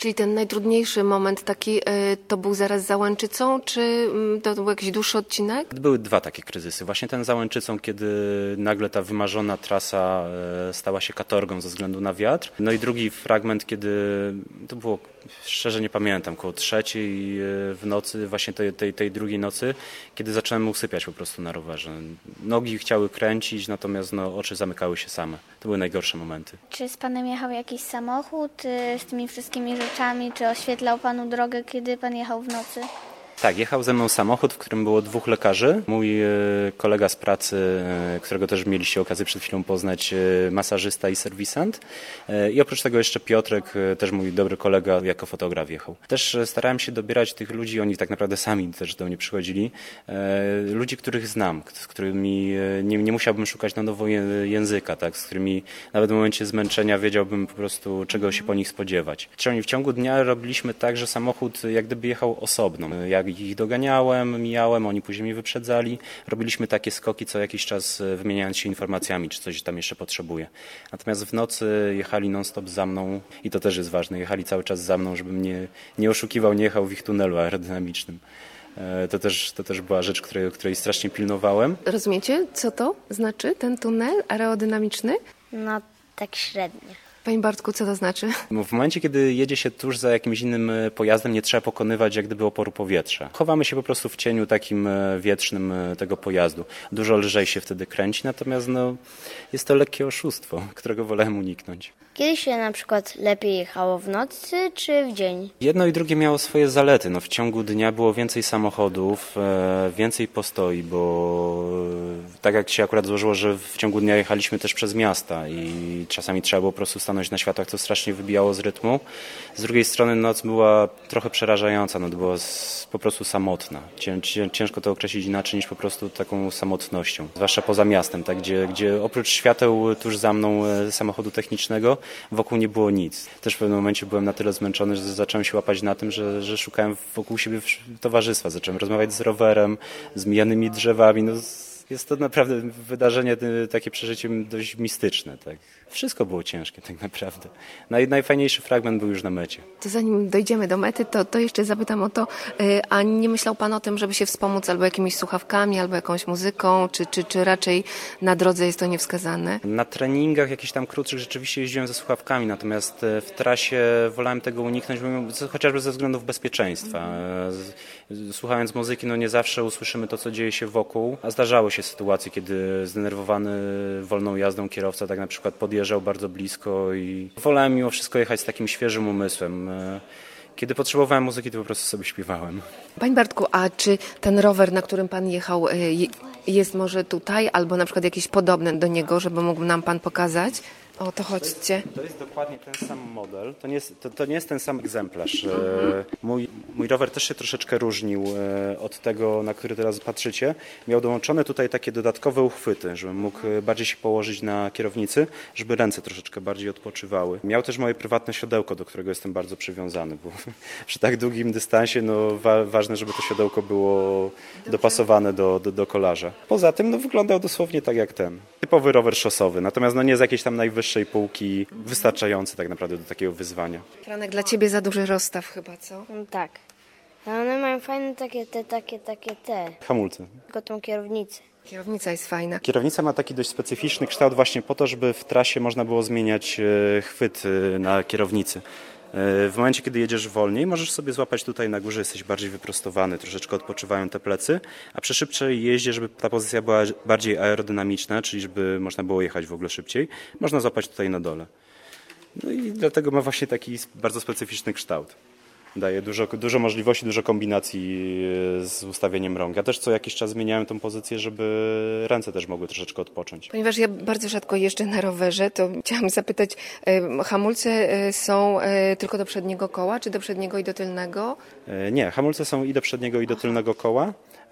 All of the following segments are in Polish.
Czyli ten najtrudniejszy moment taki to był zaraz za Łęczycą, czy to był jakiś dłuższy odcinek? Były dwa takie kryzysy. Właśnie ten za Łęczycą, kiedy nagle ta wymarzona trasa stała się katorgą ze względu na wiatr. No i drugi fragment, kiedy to było, szczerze nie pamiętam, koło 3:00 w nocy, właśnie tej drugiej nocy, kiedy zacząłem usypiać po prostu na rowerze. Nogi chciały kręcić, natomiast oczy zamykały się same. To były najgorsze momenty. Czy z panem jechał jakiś samochód z tymi wszystkimi rzeczami? Czy oświetlał panu drogę, kiedy pan jechał w nocy? Tak, jechał ze mną samochód, w którym było 2 lekarzy. Mój kolega z pracy, którego też mieliście okazję przed chwilą poznać, masażysta i serwisant. I oprócz tego jeszcze Piotrek, też mój dobry kolega, jako fotograf jechał. Też starałem się dobierać tych ludzi, oni tak naprawdę sami też do mnie przychodzili. Ludzi, których znam, z którymi nie musiałbym szukać na nowo języka, tak, z którymi nawet w momencie zmęczenia wiedziałbym po prostu, czego się po nich spodziewać. Czyli w ciągu dnia robiliśmy tak, że samochód jak gdyby jechał osobno. Jak ich doganiałem, mijałem, oni później mnie wyprzedzali. Robiliśmy takie skoki co jakiś czas, wymieniając się informacjami, czy coś tam jeszcze potrzebuje. Natomiast w nocy jechali non-stop za mną i to też jest ważne. Jechali cały czas za mną, żebym nie oszukiwał, nie jechał w ich tunelu aerodynamicznym. To też była rzecz, której strasznie pilnowałem. Rozumiecie, co to znaczy, ten tunel aerodynamiczny? No, tak średnio. Panie Bartku, co to znaczy? W momencie, kiedy jedzie się tuż za jakimś innym pojazdem, nie trzeba pokonywać jak gdyby oporu powietrza. Chowamy się po prostu w cieniu takim wietrznym tego pojazdu. Dużo lżej się wtedy kręci, natomiast jest to lekkie oszustwo, którego wolałem uniknąć. Kiedy się na przykład lepiej jechało, w nocy czy w dzień? Jedno i drugie miało swoje zalety. W ciągu dnia było więcej samochodów, więcej postoi, bo tak jak się akurat złożyło, że w ciągu dnia jechaliśmy też przez miasta i czasami trzeba było po prostu stanąć na światłach, co strasznie wybijało z rytmu. Z drugiej strony noc była trochę przerażająca, była po prostu samotna. Ciężko to określić inaczej niż po prostu taką samotnością. Zwłaszcza poza miastem, tak, gdzie oprócz świateł tuż za mną samochodu technicznego wokół nie było nic. Też w pewnym momencie byłem na tyle zmęczony, że zacząłem się łapać na tym, że szukałem wokół siebie towarzystwa. Zacząłem rozmawiać z rowerem, z mijanymi drzewami. Jest to naprawdę wydarzenie, takie przeżycie dość mistyczne. Tak. Wszystko było ciężkie tak naprawdę. Najfajniejszy fragment był już na mecie. To zanim dojdziemy do mety, to jeszcze zapytam o to, a nie myślał pan o tym, żeby się wspomóc albo jakimiś słuchawkami, albo jakąś muzyką, czy raczej na drodze jest to niewskazane? Na treningach jakichś tam krótszych rzeczywiście jeździłem ze słuchawkami, natomiast w trasie wolałem tego uniknąć, chociażby ze względów bezpieczeństwa. Słuchając muzyki, nie zawsze usłyszymy to, co dzieje się wokół, a zdarzało się sytuacje, kiedy zdenerwowany wolną jazdą kierowca tak na przykład podjeżdżał bardzo blisko i wolałem mimo wszystko jechać z takim świeżym umysłem. Kiedy potrzebowałem muzyki, to po prostu sobie śpiewałem. Panie Bartku, a czy ten rower, na którym pan jechał, jest może tutaj, albo na przykład jakiś podobny do niego, żeby mógł nam pan pokazać? O, to chodźcie. To jest dokładnie ten sam model, to nie jest ten sam egzemplarz. Mój rower też się troszeczkę różnił od tego, na który teraz patrzycie. Miał dołączone tutaj takie dodatkowe uchwyty, żebym mógł bardziej się położyć na kierownicy, żeby ręce troszeczkę bardziej odpoczywały. Miał też moje prywatne siodełko, do którego jestem bardzo przywiązany, bo przy tak długim dystansie ważne, żeby to siodełko było dopasowane do kolarza. Poza tym wyglądał dosłownie tak jak ten. Typowy rower szosowy, natomiast nie z jakiejś tam najwyższej półki, wystarczający tak naprawdę do takiego wyzwania. Franek, dla ciebie za duży rozstaw chyba, co? No tak. Ale one mają fajne takie te. Hamulce. Tylko tą kierownicę. Kierownica jest fajna. Kierownica ma taki dość specyficzny kształt właśnie po to, żeby w trasie można było zmieniać chwyt na kierownicy. W momencie, kiedy jedziesz wolniej, możesz sobie złapać tutaj na górze, jesteś bardziej wyprostowany, troszeczkę odpoczywają te plecy, a przy szybszej jeździe, żeby ta pozycja była bardziej aerodynamiczna, czyli żeby można było jechać w ogóle szybciej, można złapać tutaj na dole. I dlatego ma właśnie taki bardzo specyficzny kształt. Daje dużo możliwości, dużo kombinacji z ustawieniem rąk. Ja też co jakiś czas zmieniałem tą pozycję, żeby ręce też mogły troszeczkę odpocząć. Ponieważ ja bardzo rzadko jeżdżę na rowerze, to chciałam zapytać, hamulce są tylko do przedniego koła, czy do przedniego i do tylnego? Nie, hamulce są i do przedniego i do tylnego koła.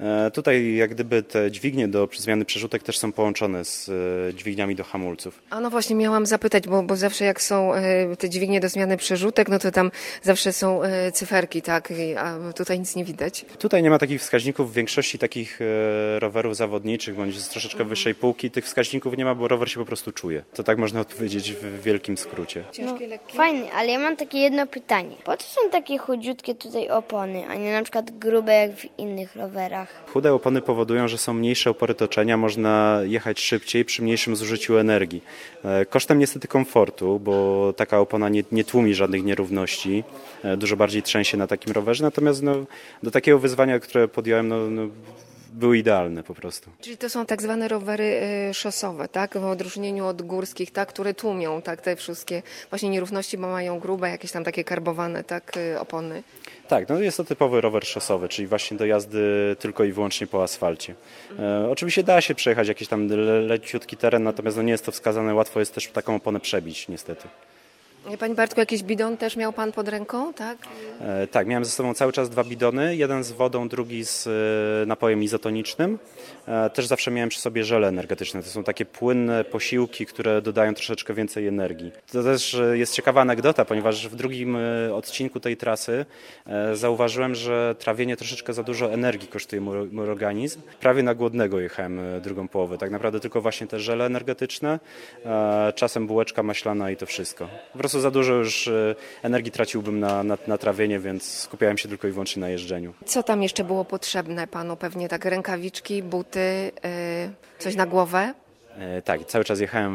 Tutaj jak gdyby te dźwignie do zmiany przerzutek też są połączone z dźwigniami do hamulców. A no właśnie miałam zapytać, bo zawsze jak są te dźwignie do zmiany przerzutek, no to tam zawsze są cyferki, tak? A tutaj nic nie widać. Tutaj nie ma takich wskaźników. W większości takich rowerów zawodniczych bądź z troszeczkę wyższej półki tych wskaźników nie ma, bo rower się po prostu czuje. To tak można odpowiedzieć w wielkim skrócie. Ciężkie, lekkie? Fajnie, ale ja mam takie jedno pytanie. Po co są takie chudziutkie tutaj opony, a nie na przykład grube jak w innych rowerach? Chude opony powodują, że są mniejsze opory toczenia, można jechać szybciej przy mniejszym zużyciu energii. Kosztem niestety komfortu, bo taka opona nie tłumi żadnych nierówności, dużo bardziej trzęsie na takim rowerze, natomiast do takiego wyzwania, które podjąłem, były idealne po prostu. Czyli to są tak zwane rowery szosowe, tak? W odróżnieniu od górskich, tak? Które tłumią, tak? Te wszystkie właśnie nierówności, bo mają grube, jakieś tam takie karbowane, tak? Opony. Tak, jest to typowy rower szosowy, czyli właśnie do jazdy tylko i wyłącznie po asfalcie. Oczywiście da się przejechać jakiś tam leciutki teren, natomiast nie jest to wskazane, łatwo jest też taką oponę przebić niestety. Panie Bartku, jakiś bidon też miał Pan pod ręką, tak? Tak, miałem ze sobą cały czas 2 bidony, jeden z wodą, drugi z napojem izotonicznym. Też zawsze miałem przy sobie żele energetyczne. To są takie płynne posiłki, które dodają troszeczkę więcej energii. To też jest ciekawa anegdota, ponieważ w drugim odcinku tej trasy zauważyłem, że trawienie troszeczkę za dużo energii kosztuje mój organizm. Prawie na głodnego jechałem drugą połowę. Tak naprawdę tylko właśnie te żele energetyczne, czasem bułeczka maślana i to wszystko. Po prostu za dużo już energii traciłbym na trawienie, więc skupiałem się tylko i wyłącznie na jeżdżeniu. Co tam jeszcze było potrzebne Panu? Pewnie tak rękawiczki, buty, coś na głowę? Tak, cały czas jechałem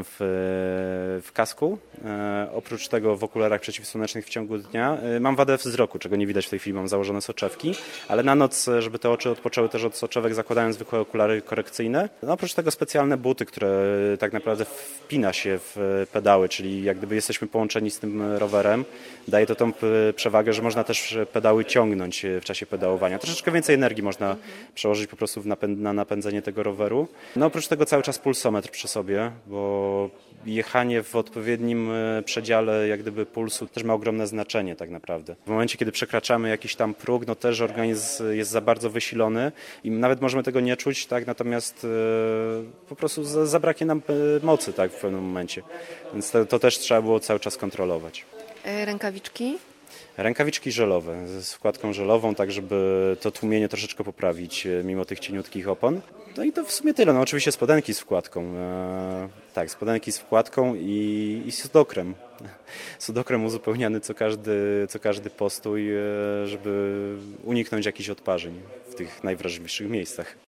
w kasku. Oprócz tego w okularach przeciwsłonecznych w ciągu dnia. Mam wadę wzroku, czego nie widać w tej chwili, mam założone soczewki, ale na noc, żeby te oczy odpoczęły też od soczewek, zakładałem zwykłe okulary korekcyjne. Oprócz tego specjalne buty, które tak naprawdę wpina się w pedały, czyli jak gdyby jesteśmy połączeni z tym rowerem. Daje to tą przewagę, że można też pedały ciągnąć w czasie pedałowania. Troszeczkę więcej energii można przełożyć po prostu na napędzenie tego roweru. Oprócz tego cały czas pulsometr przy sobie, bo jechanie w odpowiednim przedziale jak gdyby pulsu też ma ogromne znaczenie tak naprawdę. W momencie, kiedy przekraczamy jakiś tam próg, też organizm jest za bardzo wysilony i nawet możemy tego nie czuć, tak, natomiast po prostu zabraknie nam mocy, tak, w pewnym momencie. Więc to też trzeba było cały czas kontrolować. Rękawiczki? Rękawiczki żelowe, z wkładką żelową, tak żeby to tłumienie troszeczkę poprawić mimo tych cieniutkich opon. I to w sumie tyle. Oczywiście spodenki z wkładką. Tak, spodenki z wkładką i sudokrem. Sudokrem uzupełniany co każdy postój, żeby uniknąć jakichś odparzeń w tych najwrażliwszych miejscach.